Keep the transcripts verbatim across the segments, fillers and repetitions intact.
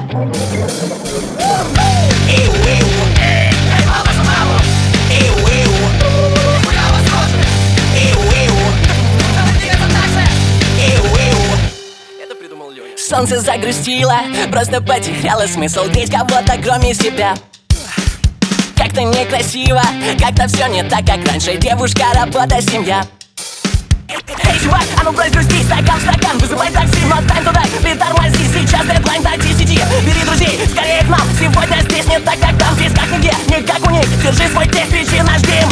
Солнце загрустило, просто потеряло смысл греть кого-то кроме себя. Как-то некрасиво, как-то все не так, как раньше. Девушка, работа, семья. Эй, чувак, а ну брось грусти, стакан в стакан, вызывай такси, но тайм туда, притормози, сейчас дедлайн до десяти. Бери друзей, скорее к нам, сегодня здесь не так, как там, здесь как нигде, не как у них. Держи свой тех, кричи наш гимн.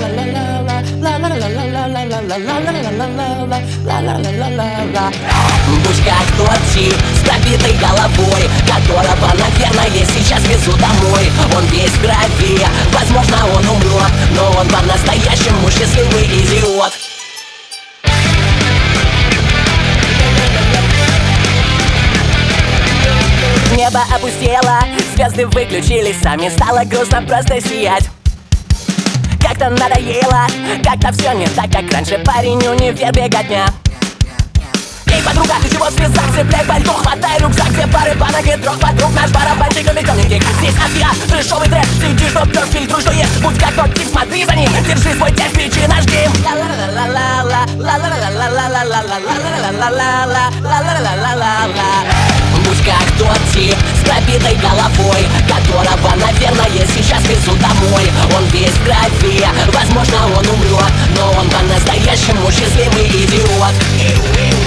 Будь как тот тип с пробитой головой, которого, наверное, сейчас везу домой. Он весь в крови, возможно, он умрет, но он по-настоящему счастливый идиот. Небо опустело, звезды выключились сами, стало грустно просто сиять. Как-то надоело, как-то все не так, как раньше. Парень, универ, беготня. Эй, подруга, ты чего связал? Цепляй пальто, хватай рюкзак, две пары банок и трех подруг. Наш барабанщик веселенький, здесь азиат, трэшовый трэш. Сидишь, что пьешь, фильтруй, что ешь. Будь как тот тип, смотри за ним, держи свой тех, кричи наш гимн. Будь как тот тип с пробитой головой, которого, наверное, сейчас везу домой. Он весь в крови, возможно, он умрет, но он по-настоящему счастливый идиот.